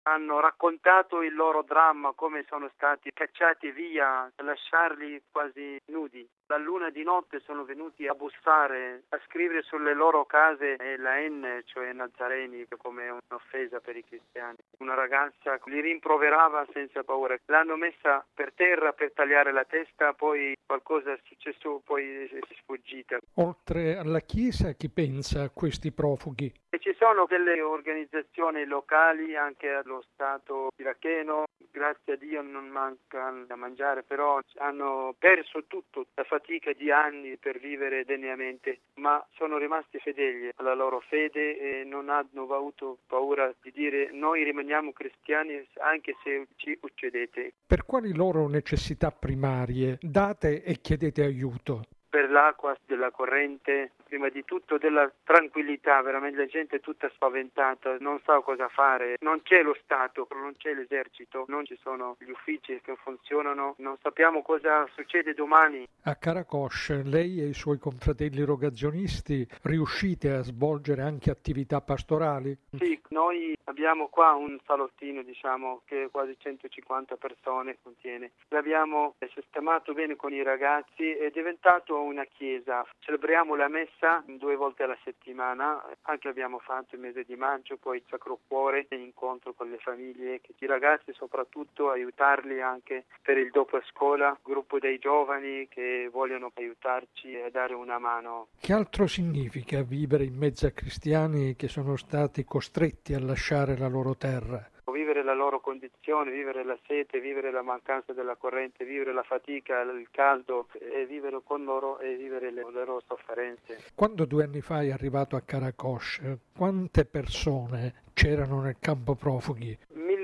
Hanno raccontato il loro dramma, come sono stati cacciati via, lasciarli quasi nudi. La luna di notte sono venuti a bussare, a scrivere sulle loro case la N, cioè Nazareni, come un'offesa per i cristiani. Una ragazza li rimproverava senza paura. L'hanno messa per terra per tagliare la testa, poi qualcosa è successo, poi è sfuggita. Oltre alla Chiesa, chi pensa a questi profughi? E ci sono delle organizzazioni locali, anche allo Stato iracheno, grazie a Dio non manca da mangiare, però hanno perso tutto, la fatica di anni per vivere degnamente, ma sono rimasti fedeli alla loro fede e non hanno avuto paura di dire noi rimaniamo cristiani anche se ci uccidete. Per quali loro necessità primarie date e chiedete aiuto? Per l'acqua, della corrente, prima di tutto della tranquillità, veramente la gente è tutta spaventata, non sa cosa fare, non c'è lo Stato, non c'è l'esercito, non ci sono gli uffici che funzionano, non sappiamo cosa succede domani. A Karakosh lei e i suoi confratelli rogazionisti riuscite a svolgere anche attività pastorali? Sì, noi abbiamo qua un salottino, che quasi 150 persone contiene. L'abbiamo sistemato bene con i ragazzi, è diventato una chiesa. Celebriamo la messa 2 volte alla settimana, anche abbiamo fatto il mese di maggio, poi il Sacro Cuore, incontro con le famiglie, i ragazzi soprattutto, aiutarli anche per il dopo scuola, gruppo dei giovani che vogliono aiutarci e dare una mano. Che altro significa vivere in mezzo a cristiani che sono stati costretti a lasciare la loro terra? Vivere la loro condizione, vivere la sete, vivere la mancanza della corrente, vivere la fatica, il caldo, e vivere con loro e vivere le loro sofferenze. Quando 2 anni fa è arrivato a Karakosh, quante persone c'erano nel campo profughi?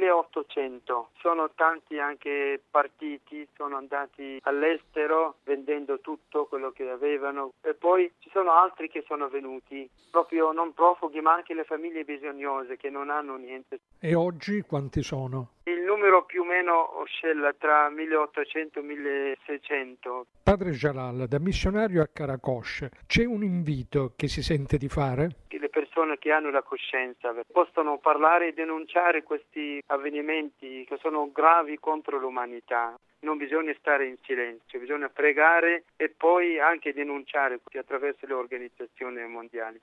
1800, sono tanti anche partiti, sono andati all'estero vendendo tutto quello che avevano e poi ci sono altri che sono venuti, proprio non profughi ma anche le famiglie bisognose che non hanno niente. E oggi quanti sono? Il numero più o meno oscilla tra 1800 e 1600. Padre Jalal, da missionario a Karakosh, c'è un invito che si sente di fare? Le persone che hanno la coscienza possono parlare e denunciare questi avvenimenti che sono gravi contro l'umanità. Non bisogna stare in silenzio, bisogna pregare e poi anche denunciare attraverso le organizzazioni mondiali.